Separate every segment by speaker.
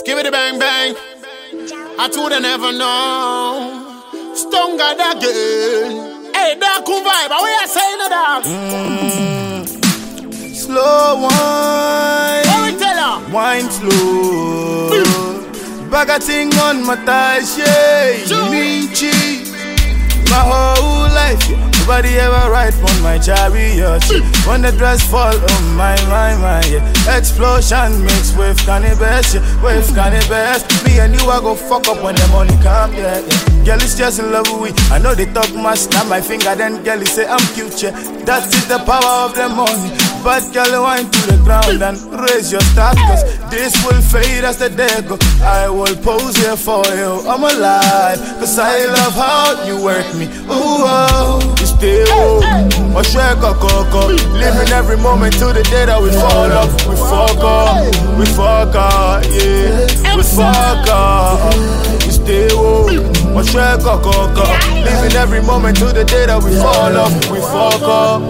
Speaker 1: Give it a bang bang. I told her never know. Stronger again. Hey, dark vibe. What you saying, dog?
Speaker 2: Slow wine.
Speaker 1: What we tell her?
Speaker 2: Wine slow. Bag a thing on my thighs, yeah. Me cheat. My whole life, yeah. Nobody ever ride on my chariot, yeah. When the dress fall on my, yeah. Explosion mixed with cannabis, yeah. With cannabis. Me and you I go fuck up when the money come, yeah, yeah. Girl is just in love with me. I know they talk much, snap my finger, then girl say I'm cute, yeah. That is the power of the money. But girl wine to the ground and raise your status. This will fade as the day go. I will pose here for you, I'm alive. Cause I love how you work me. Ooh, oh, you stay woke. Or shake a coco. Living every moment till the day that we fall off. We fuck up, yeah. We fuck up. You stay woke. Or shake a coco. Living every moment till the day that we fall off. We fuck up,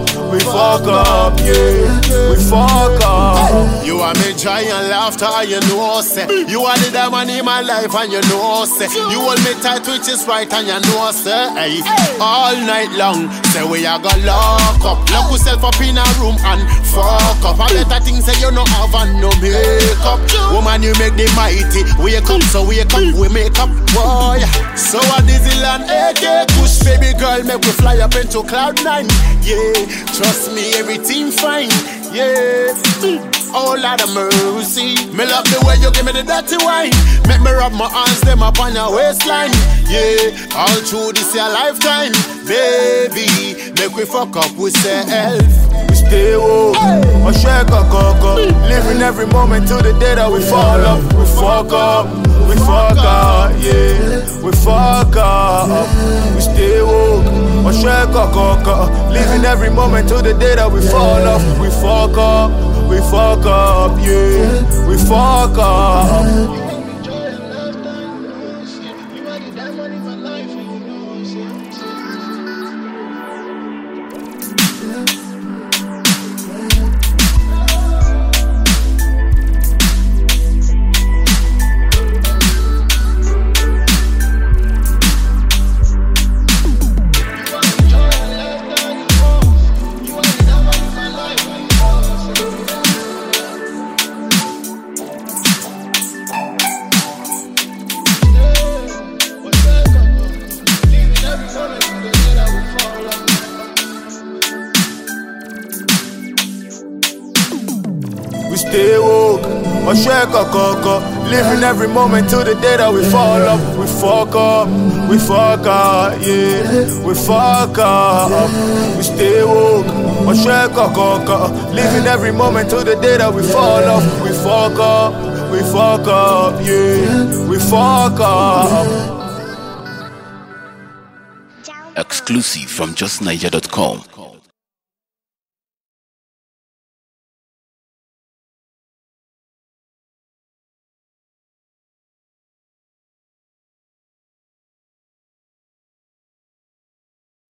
Speaker 2: yeah. We fuck up.
Speaker 1: You are me giant laughter, you know, say. You are the diamond in my life, and you know, say. You hold me tight, which is right, and you know, say. Hey, all night long, say we are gonna lock up. Lock yourself up in a room and fuck up. And let things say you no have and no makeup. Woman, you make the mighty wake up, so wake up, we make up, boy. So a Disneyland, AK push, baby girl, make we fly up into cloud 9. Yeah, trust me, everything fine. Yeah, oh Lord of mercy. Me love the way you give me the dirty wine. Make me rub my hands them up on your waistline. Yeah, all through this your lifetime. Baby, make we fuck up with self.
Speaker 2: We stay woke, or shake a coco. Living every moment till the day that we fall off. We fuck up, yeah. We fuck up. We stay woke, or shake a coco. Living every moment till the day that we fall off. We fuck up, yeah. We fuck up. We stay woke, or shake a coco. Living every moment till the day that we fall off. We fuck up, yeah. We fuck up. We stay woke, or shake a coco. Living every moment till the day that we fall off. We fuck up, yeah. We fuck up.
Speaker 3: Exclusive from justniger.com.